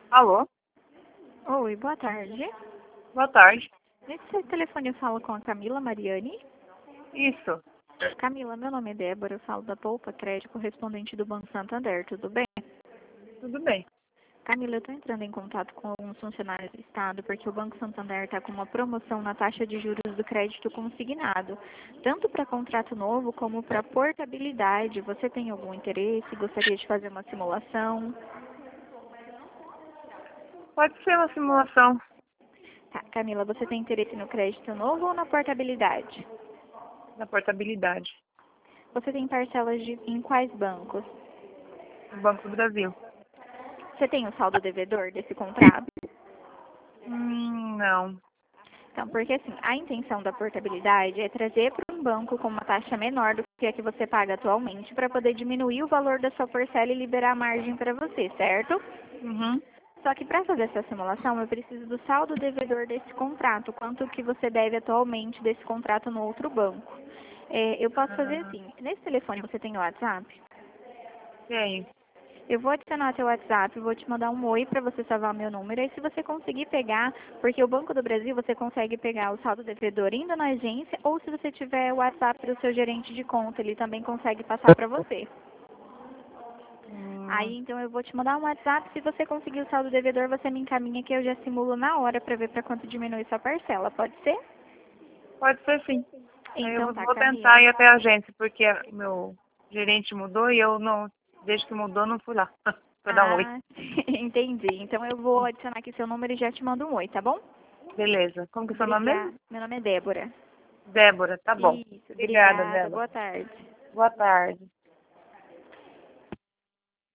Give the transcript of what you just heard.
Alô? Oi, boa tarde. Boa tarde. Nesse telefone eu falo com a Camila Mariani. Isso. Camila, meu nome é Débora, eu falo da Poupa Crédito, correspondente do Banco Santander, tudo bem? Tudo bem. Camila, eu estou entrando em contato com alguns funcionários do Estado porque o Banco Santander está com uma promoção na taxa de juros do crédito consignado, tanto para contrato novo como para portabilidade. Você tem algum interesse? Gostaria de fazer uma simulação? Pode ser uma simulação Tá, Camila, você tem interesse no crédito novo ou na portabilidade? da portabilidade Você tem parcelas em quais bancos? do Banco do Brasil. Você tem o saldo devedor desse contrato? Não. Então, porque assim, a intenção da portabilidade é trazer para um banco com uma taxa menor do que a que você paga atualmente para poder diminuir o valor da sua parcela e liberar a margem para você, certo? Uhum. Só que para fazer essa simulação, eu preciso do saldo devedor desse contrato, quanto que você deve atualmente desse contrato no outro banco. Eu posso fazer Ah, assim, nesse telefone você tem o WhatsApp? tenho. Eu vou adicionar teu WhatsApp, vou te mandar um oi para você salvar meu número. Aí se você conseguir pegar, porque o Banco do Brasil você consegue pegar o saldo devedor indo na agência, ou se você tiver o WhatsApp do seu gerente de conta, ele também consegue passar para você. Hum, Aí então eu vou te mandar um WhatsApp, se você conseguir o saldo devedor, você me encaminha que eu já simulo na hora para ver para quanto diminui sua parcela, pode ser? pode ser sim. Aí eu Então tá, vou tentar Camila. ir até a agência, porque o meu gerente mudou e eu não, desde que mudou, não fui lá pra dar um oi. Ah, entendi. Então eu vou adicionar aqui seu número e já te mando um oi, tá bom? Beleza. Como que é seu nome Obrigada. mesmo? Meu nome é Débora. Débora, tá bom. Isso, Obrigada, obrigada. Débora. Boa tarde. Boa tarde.